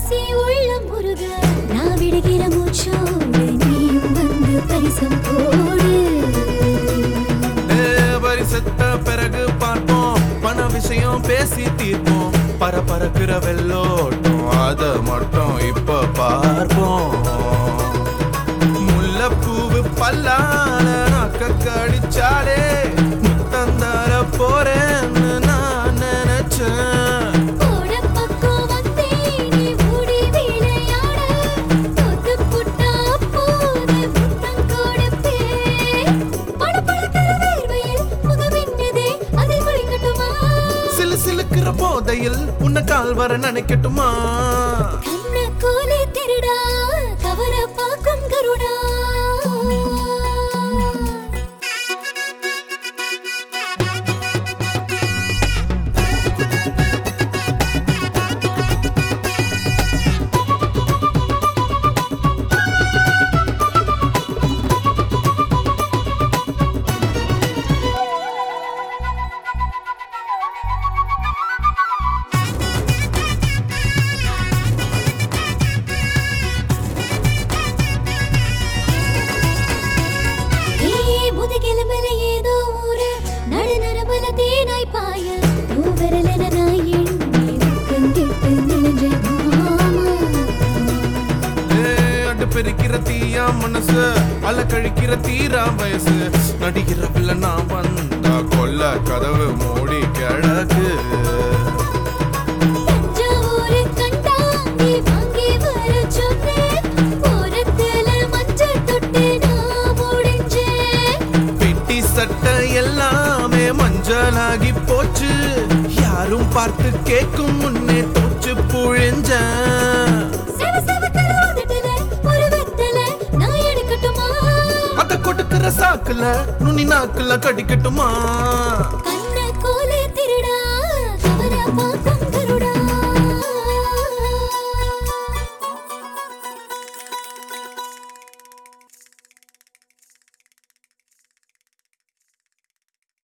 ஆசை உள்ளம் முருக நான் விடுகிற மூச்சோடு நீயும் வந்து பரிசம் போடு பரிசத்த பிறகு பார்ப்போம் பண விஷயம் பேசி தீர்ப்போம் பரபரக்கிற வெள்ளோட்டம் அத மட்டும் இப்ப பார்ப்போம் முல்லைப்பூவு பல்லால நக்க கடிச்சாலே முத்தந்தார போறேன்னு நான் நினைச்சேன் போட பக்கம் வந்தே நீ மூடி விளையாட தொத்து புட்டா போது முத்தம் கொடுப்பே படபடக்கிற வேர்வையில் முகமின்னதே அதில் குளிக்கட்டுமா சிலு சிலுக்கிற போதையில் உன்னை கால் வர நினைக்கட்டுமா கண்ண கோலி திருடா கவர பாக்கும் கருடா முதுகெலும்பல ஏதோ ஊரு நடு நரம்பல தேனாய் பாய மூவரலன நான் எண்ணி கண்டிட்டு நிலஞ்ச மாமா அடு பெருக்கிற தீயா மனசு அல கழிக்கிற தீரா வயசு நடிக்கிற பிள்ளை நான் வந்தா கொல்ல கதவு மூடி கிழக்கு தஞ்சாவூரு கண்டா நீ வாங்கி வர சொன்னேன் போரத்துல மஞ்சள் தொட்டு நான் முடிஞ்சேன் பெட்டி சட்டை எல்லாமே மஞ்சளாகி போச்சு யாரும் பார்த்து கேட்கும் முன்னே தோச்சு புழிஞ்சேன் செவ செவ கலவதட்டல ஒரு வெத்தல நான் எடுக்கட்டுமா அத கொடுக்கிற சாக்குல நுனி நாக்குல கடிக்கட்டுமா